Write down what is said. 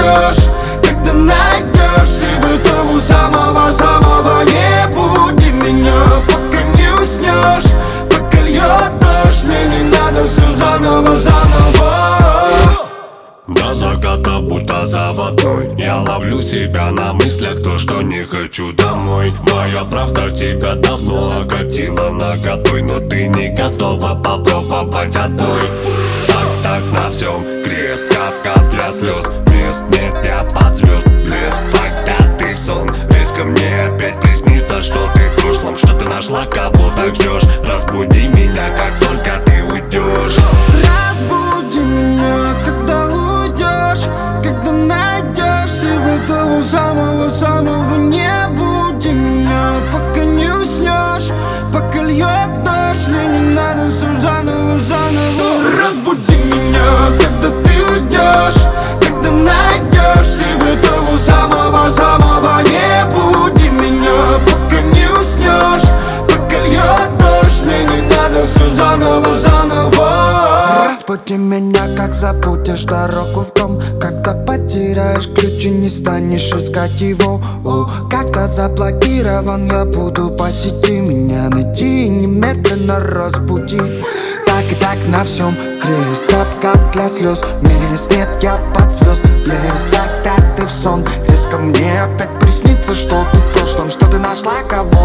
уйдешь, когда найдешь себе того самого-самого. Не буди меня, пока не уснешь, пока льет дождь, мне не надо все заново. До заката будто заводной, я ловлю себя на мыслях, то, что не хочу домой. Моя правда тебя давно окатила наготой, но ты не готова попробовать одной. Так на всем крест, капка для слез, мест нет, я под звезд, блеск, когда ты в сон. Лезь ко мне, опять приснится, что ты в прошлом, что ты нашла, кого так ждешь. Разбуди меня, как только ты уйдешь. Разбуди меня, когда уйдешь, когда найдешь себе того самого-самого. Не буди меня, пока не уснешь, пока льет дождь, мне не надо все заново. Разбуди меня, когда ты уйдешь, когда найдешь себе того самого-самого. Не буди меня, пока не уснешь, пока льет дождь, мне не надо все заново. Разбуди меня, как забудешь дорогу в дом, когда потеряешь ключ и не станешь искать его. Когда заблокирован я буду по сети, меня найти и немедленно разбуди. Так на всем крест, кап для слез, мест нет, я под звезд, блеск, когда ты в сон. Лезь ко мне, опять приснится, что ты в прошлом, что ты нашла кого